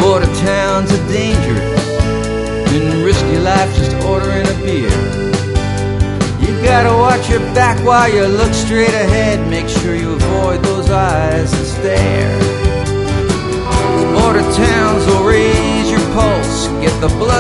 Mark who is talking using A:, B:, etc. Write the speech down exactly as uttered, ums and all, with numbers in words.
A: Border towns are dangerous and risk your life just ordering a beer. You gotta watch your back while you look straight ahead. Make sure you avoid those eyes that stare. Border towns will raise your pulse, get the blood